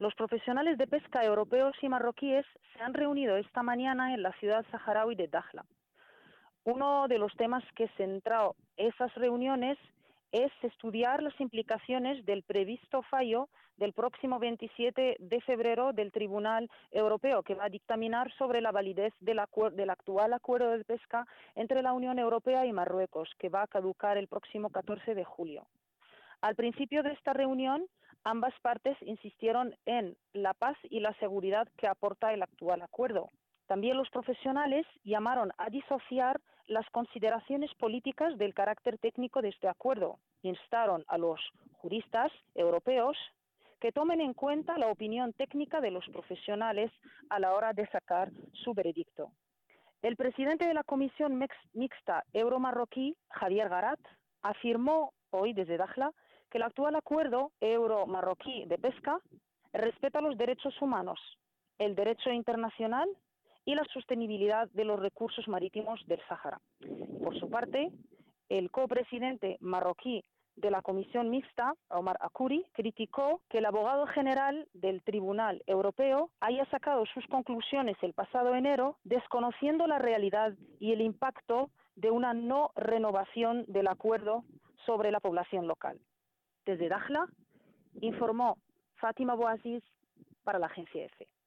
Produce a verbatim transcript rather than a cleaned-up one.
Los profesionales de pesca europeos y marroquíes se han reunido esta mañana en la ciudad saharaui de Dakhla. Uno de los temas que centró esas reuniones es estudiar las implicaciones del previsto fallo del próximo veintisiete de febrero del Tribunal Europeo, que va a dictaminar sobre la validez del, del actual acuerdo de pesca entre la Unión Europea y Marruecos, que va a caducar el próximo catorce de julio. Al principio de esta reunión, ambas partes insistieron en la paz y la seguridad que aporta el actual acuerdo. También los profesionales llamaron a disociar las consideraciones políticas del carácter técnico de este acuerdo. Instaron a los juristas europeos que tomen en cuenta la opinión técnica de los profesionales a la hora de sacar su veredicto. El presidente de la Comisión Mixta Euro-Marroquí, Javier Garat, afirmó hoy desde Dakhla que el actual acuerdo euro-marroquí de pesca respeta los derechos humanos, el derecho internacional y la sostenibilidad de los recursos marítimos del Sáhara. Por su parte, el copresidente marroquí de la Comisión Mixta, Omar Akouri, criticó que el abogado general del Tribunal Europeo haya sacado sus conclusiones el pasado enero, desconociendo la realidad y el impacto de una no renovación del acuerdo sobre la población local. Desde Dakhla, informó Fátima Bouaziz para la agencia EFE.